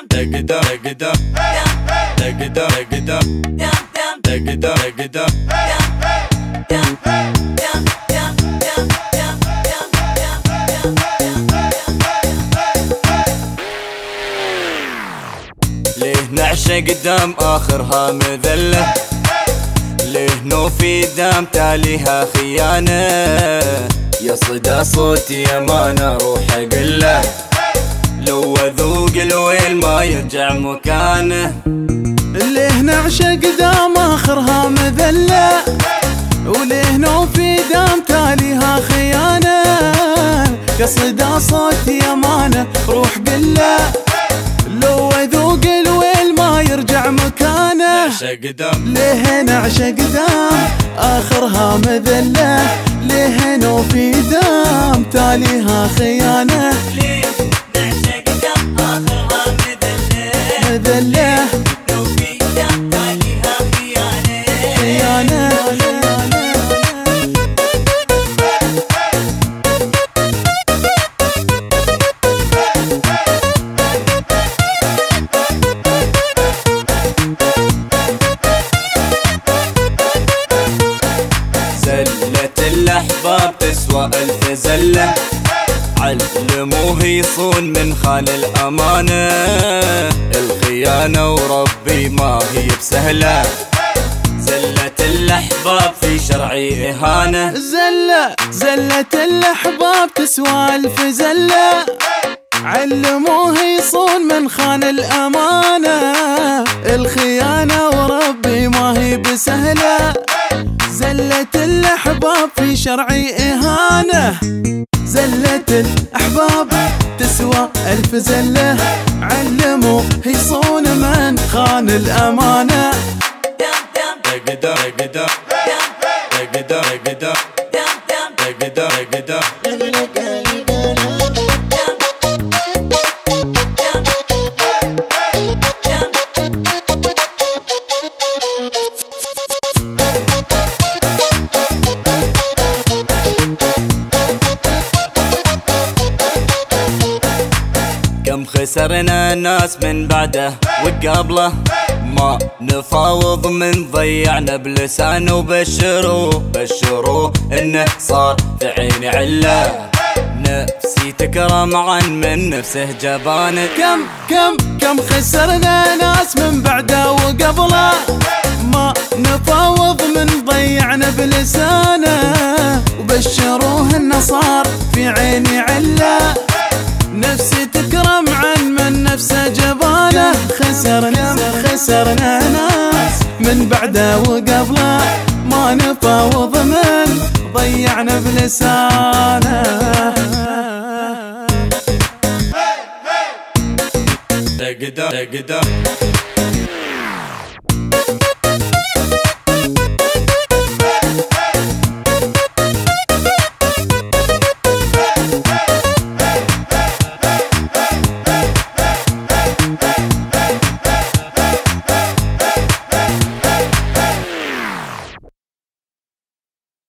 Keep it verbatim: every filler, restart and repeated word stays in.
تقدر تقدر تقدر تقدر تقدر تقدر ليه نعشق دام آخرها مذلة، ليه نوفي دام تاليها خيانة، يا صدى صوتي أمانة روح أقله، لو أذوق الويل ما يرجع مكانه. ليه نعشق دام آخرها مذلة، وليه نوفي دام تاليها خيانة، يا صدى صوتي أمانة روح قله، لو أذوق الويل ما يرجع مكانه. نعشق دام ليه نعشق دام آخرها مذلة، ليه نوفي دام تاليها خيانة، ليه نعشق دام آخرها مذلة مذلة نوفي دام تاليها خيانة خيانة. زلة الأحباب تسوى ألف زلة، علموه يصون من خان الأمانة، الخيانة وربي ما هي بسهلة، زلة الأحباب في شرعي إهانة. زلة زلة الأحباب تسوى ألف زلة، علموه يصون من خان الأمانة، الخيانة وربي ما هي بسهلة، زلة الأحباب في شرعي إهانة. زلة الأحباب تسوى ألف زلة، علموا يصون من خان الأمانة. تقدر تقدر تقدر تقدر تقدر تقدر كم خسرنا ناس من بعده وقبله، ما نفاوض من ضيعنا بلسانه، وبشروه بشروه انه صار في عيني عله، نفسي تكرم عن من نفسه جبانه. كم كم كم خسرنا ناس من بعده وقبله، ما نفاوض من ضيعنا بلسانه، وبشروه انه صار في عيني عله، نفسي تكرم عن من نفسه جبانه. خسرنا خسرنا ناس من بعده وقبله، ما نفاوض من ضيعنا بلسانه. تقدر تقدر